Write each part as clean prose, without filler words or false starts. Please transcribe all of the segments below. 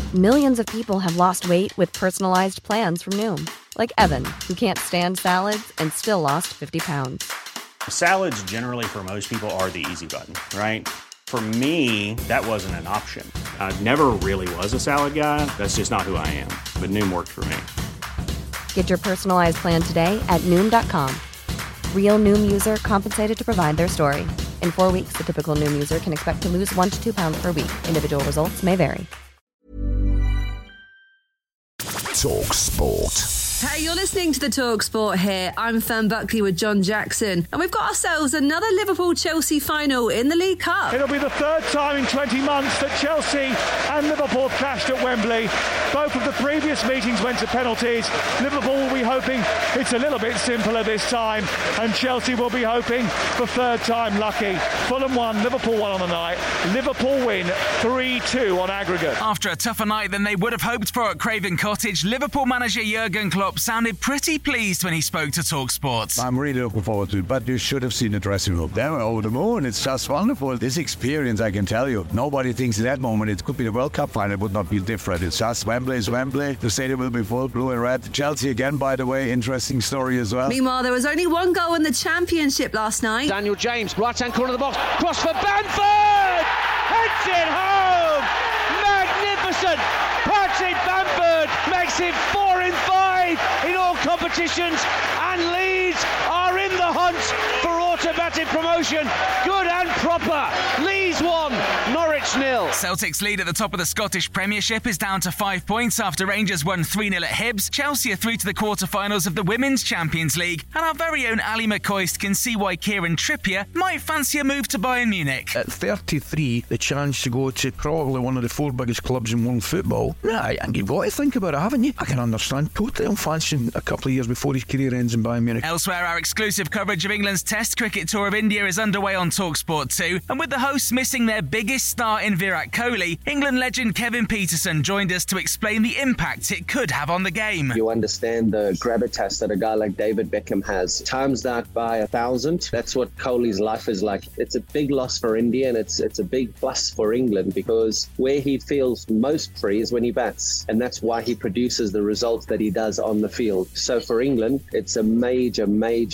Millions of people have lost weight with personalized plans from Noom. Like Evan, who can't stand salads and still lost 50 pounds. Salads generally for most people are the easy button, right? For me, that wasn't an option. I never really was a salad guy. That's just not who I am. But Noom worked for me. Get your personalized plan today at Noom.com. Real Noom user compensated to provide their story. In 4 weeks, the typical Noom user can expect to lose 1 to 2 pounds per week. Individual results may vary. Talk Sport. Hey, you're listening to the Talk Sport here. I'm Fern Buckley with John Jackson, and we've got ourselves another Liverpool-Chelsea final in the League Cup. It'll be the third time in 20 months that Chelsea and Liverpool clashed at Wembley. Both of the previous meetings went to penalties. Liverpool will be hoping it's a little bit simpler this time, and Chelsea will be hoping for third time lucky. Fulham won, Liverpool won on the night. Liverpool win 3-2 on aggregate. After a tougher night than they would have hoped for at Craven Cottage, Liverpool manager Jurgen Klopp sounded pretty pleased when he spoke to TalkSport. I'm really looking forward to it, but you should have seen the dressing room. They were over the moon. It's just wonderful. This experience, I can tell you, nobody thinks in that moment it could be the World Cup final. It would not be different. It's just Wembley is Wembley. The stadium will be full, blue and red. Chelsea again, by the way, interesting story as well. Meanwhile, there was only one goal in the Championship last night. Daniel James, right-hand corner of the box, cross for Bamford! Heads it home! Magnificent! Patrick Bamford makes it 4 in 5 in all competitions, and Leeds are in the hunt for automatic promotion. Good and proper. Leeds 1, Norwich 0. Celtic's lead at the top of the Scottish Premiership is down to 5 points after Rangers won 3-0 at Hibs. Chelsea are through to the quarter-finals of the Women's Champions League, and our very own Ali McCoist can see why Kieran Trippier might fancy a move to Bayern Munich. At 33, the chance to go to probably one of the 4 biggest clubs in world football. Right, and you've got to think about it, haven't you? I can understand totally. I'm fancying a couple of years before his career ends in Bayern Munich. Elsewhere, our exclusive coverage of England's Test Cricket Tour of India is underway on TalkSport 2, and with the hosts missing their biggest star in Virat Kohli, England legend Kevin Peterson joined us to explain the impact it could have on the game. You understand the gravitas that a guy like David Beckham has. Times that by 1,000. That's what Kohli's life is like. It's a big loss for India, and it's a big plus for England, because where he feels most free is when he bats, and that's why he produces the results that he does on the field. So for England, it's a major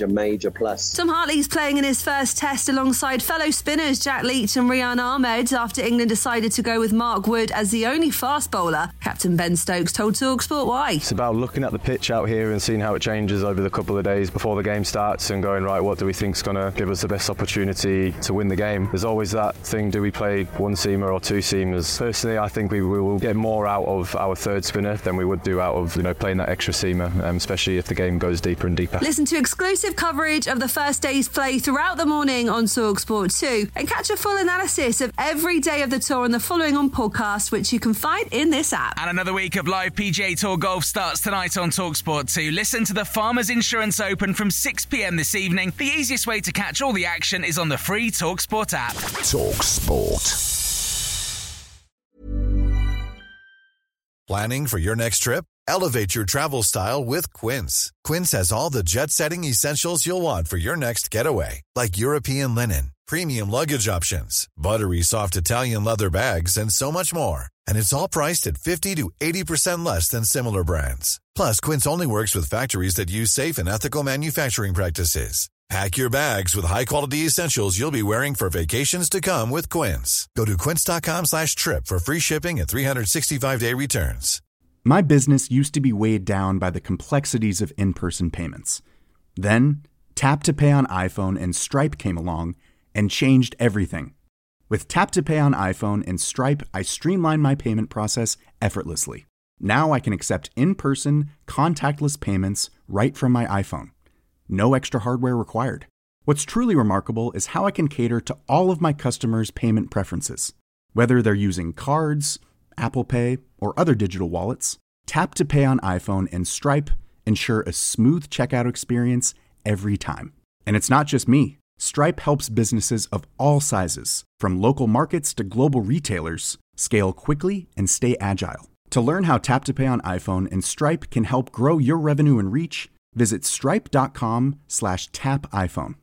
plus. Tom Hartley's playing in his first test alongside fellow spinners Jack Leach and Rian Ahmed after England decided to go with Mark Wood as the only fast bowler. Captain Ben Stokes told TalkSport why. It's about looking at the pitch out here and seeing how it changes over the couple of days before the game starts and going, right, what do we think is going to give us the best opportunity to win the game? There's always that thing, do we play one seamer or two seamers? Personally, I think we will get more out of our third spinner than we would do out of playing that extra seamer, especially if the game goes deeper and deeper. Listen to exclusive coverage of the first day's play throughout the morning on TalkSport 2 and catch a full analysis of every day of the tour and the following on podcast, which you can find in this app. And another week of live PGA Tour golf starts tonight on TalkSport 2. Listen to the Farmers Insurance Open from 6 p.m. this evening. The easiest way to catch all the action is on the free TalkSport app. TalkSport. Planning for your next trip? Elevate your travel style with Quince. Quince has all the jet-setting essentials you'll want for your next getaway, like European linen, premium luggage options, buttery soft Italian leather bags, and so much more. And it's all priced at 50 to 80% less than similar brands. Plus, Quince only works with factories that use safe and ethical manufacturing practices. Pack your bags with high-quality essentials you'll be wearing for vacations to come with Quince. Go to quince.com/trip for free shipping and 365-day returns. My business used to be weighed down by the complexities of in-person payments. Then, Tap to Pay on iPhone and Stripe came along and changed everything. With Tap to Pay on iPhone and Stripe, I streamlined my payment process effortlessly. Now I can accept in-person, contactless payments right from my iPhone. No extra hardware required. What's truly remarkable is how I can cater to all of my customers' payment preferences. Whether they're using cards, Apple Pay, or other digital wallets, Tap to Pay on iPhone and Stripe ensure a smooth checkout experience every time. And it's not just me. Stripe helps businesses of all sizes, from local markets to global retailers, scale quickly and stay agile. To learn how Tap to Pay on iPhone and Stripe can help grow your revenue and reach, visit stripe.com/tapiphone.